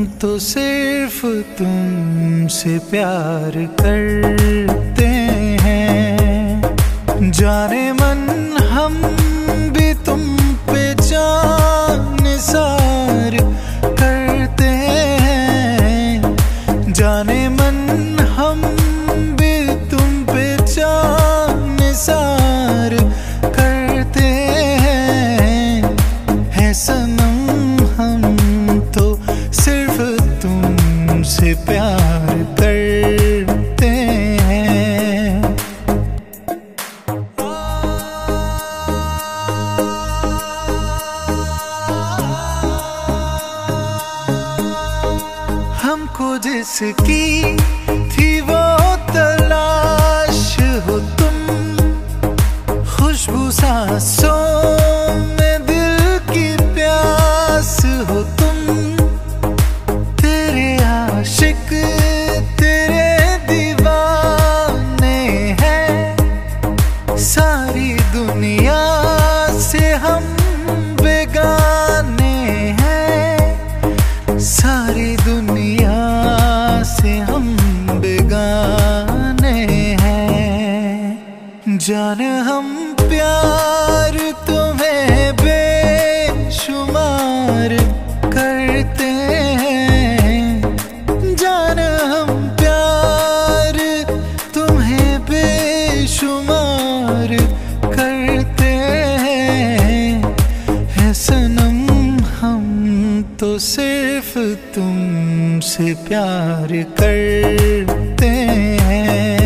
तो सिर्फ तुमसे प्यार करते हैं। जाने मन हम भी तुम पे जान निसार करते हैं। जाने मन हम भी तुम पे जान निसार करते हैं। है सनम हम तो सिर्फ तुमसे प्यार करते हैं। हमको जिसकी थी वो तलाश हो तुम, खुशबू सांसों में दिल की प्यास हो तुम। तेरे आशिक तेरे दीवाने हैं, सारी दुनिया से हम बेगाने हैं। सारी दुनिया से हम बेगाने हैं। जान हम प्यार तुम्हें बेशुमार करते हैं। जान हम प्यार तुम्हें बेशुमार करते हैं। है सनम हम तो सिर्फ तुमसे प्यार करते हैं।